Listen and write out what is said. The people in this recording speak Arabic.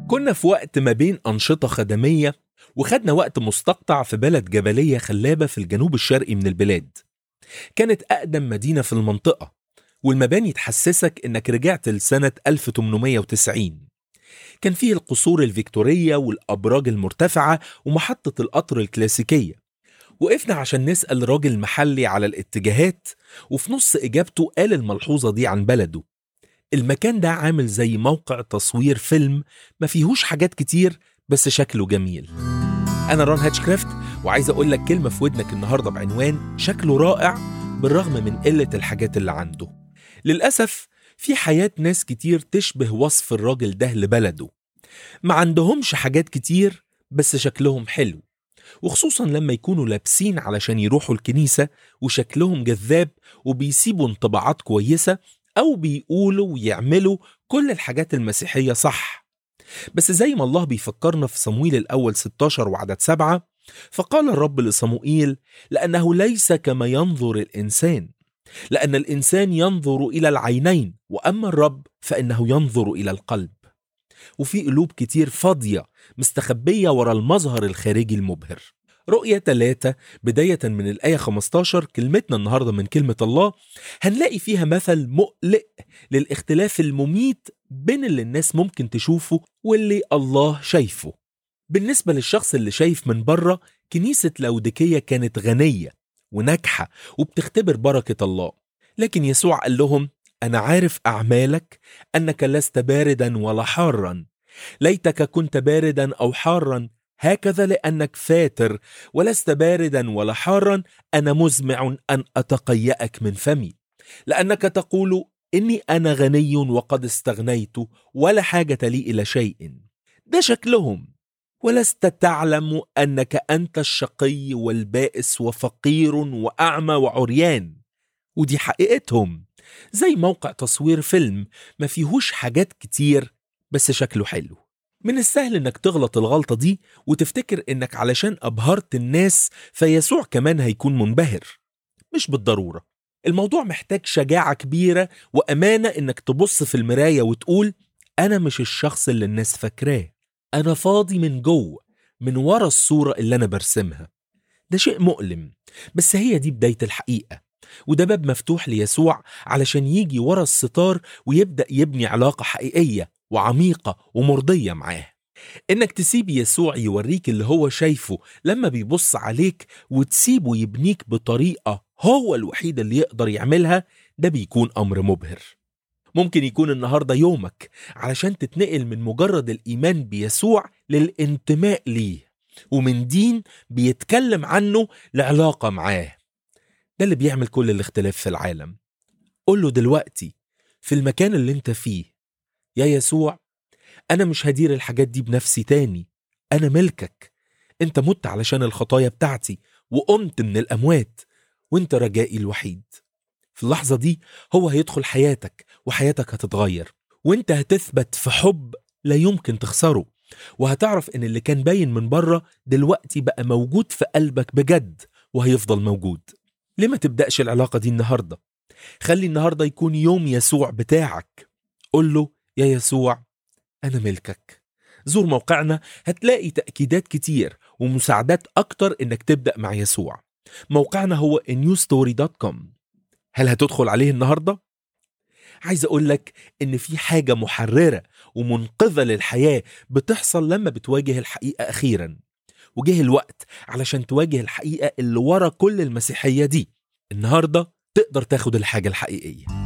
كنا في وقت ما بين أنشطة خدمية، وخدنا وقت مستقطع في بلد جبلية خلابة في الجنوب الشرقي من البلاد. كانت أقدم مدينة في المنطقة، والمباني تحسسك إنك رجعت لسنة 1890. كان فيه القصور الفيكتورية والأبراج المرتفعة ومحطة القطر الكلاسيكية. وقفنا عشان نسأل راجل محلي على الاتجاهات، وفي نص إجابته قال الملحوظة دي عن بلده: المكان ده عامل زي موقع تصوير فيلم، ما فيهوش حاجات كتير بس شكله جميل. أنا ران هاتشكرافت، وعايز أقول لك كلمة في ودنك النهاردة بعنوان شكله رائع بالرغم من قلة الحاجات اللي عنده. للأسف في حياة ناس كتير تشبه وصف الراجل ده لبلده، ما عندهمش حاجات كتير بس شكلهم حلو، وخصوصا لما يكونوا لابسين علشان يروحوا الكنيسة وشكلهم جذاب وبيسيبوا انطباعات كويسة، أو بيقولوا ويعملوا كل الحاجات المسيحية صح. بس زي ما الله بيفكرنا في صمويل الأول 16 وعدد 7، فقال الرب لصموئيل: لأنه ليس كما ينظر الإنسان، لأن الإنسان ينظر إلى العينين، وأما الرب فإنه ينظر إلى القلب. وفي قلوب كتير فاضية مستخبية ورا المظهر الخارجي المبهر. رؤية 3 بداية من الآية 15، كلمتنا النهاردة من كلمة الله، هنلاقي فيها مثل مقلق للاختلاف المميت بين اللي الناس ممكن تشوفه واللي الله شايفه. بالنسبة للشخص اللي شايف من بره، كنيسة لاوديكية كانت غنية وناجحة وبتختبر بركة الله، لكن يسوع قال لهم: أنا عارف أعمالك، أنك لست باردا ولا حارا. ليتك كنت باردا أو حارا، هكذا لأنك فاتر ولست باردا ولا حارا، أنا مزمع أن أتقيأك من فمي، لأنك تقول: إني أنا غني وقد استغنيت ولا حاجة لي إلى شيء. ده شكلهم، ولست تعلم أنك أنت الشقي والبائس وفقير وأعمى وعريان. ودي حقيقتهم، زي موقع تصوير فيلم ما فيهوش حاجات كتير بس شكله حلو. من السهل انك تغلط الغلطة دي وتفتكر انك علشان ابهرت الناس فيسوع كمان هيكون منبهر. مش بالضرورة. الموضوع محتاج شجاعة كبيرة وأمانة انك تبص في المراية وتقول: أنا مش الشخص اللي الناس فاكراه، أنا فاضي من جوه، من ورا الصورة اللي أنا برسمها. ده شيء مؤلم، بس هي دي بداية الحقيقة، وده باب مفتوح ليسوع علشان يجي ورا الستار ويبدأ يبني علاقة حقيقية وعميقة ومرضية معاه. إنك تسيب يسوع يوريك اللي هو شايفه لما بيبص عليك، وتسيبه يبنيك بطريقة هو الوحيد اللي يقدر يعملها، ده بيكون أمر مبهر. ممكن يكون النهاردة يومك علشان تتنقل من مجرد الإيمان بيسوع للانتماء ليه، ومن دين بيتكلم عنه لعلاقة معاه. ده اللي بيعمل كل الاختلاف في العالم. قول له دلوقتي في المكان اللي انت فيه: يا يسوع، أنا مش هدير الحاجات دي بنفسي تاني، أنا ملكك. أنت مت علشان الخطايا بتاعتي وقمت من الأموات، وأنت رجائي الوحيد. في اللحظة دي هو هيدخل حياتك وحياتك هتتغير، وأنت هتثبت في حب لا يمكن تخسره، وهتعرف إن اللي كان باين من بره دلوقتي بقى موجود في قلبك بجد وهيفضل موجود. ليه ما تبدأش العلاقة دي النهاردة؟ خلي النهاردة يكون يوم يسوع بتاعك. قل له: يا يسوع، أنا ملكك. زور موقعنا، هتلاقي تأكيدات كتير ومساعدات أكتر إنك تبدأ مع يسوع. موقعنا هو newstory.com. هل هتدخل عليه النهاردة؟ عايز أقولك إن في حاجة محررة ومنقذة للحياة بتحصل لما بتواجه الحقيقة أخيرا، وجه الوقت علشان تواجه الحقيقة اللي ورا كل المسيحية دي. النهاردة تقدر تاخد الحاجة الحقيقية.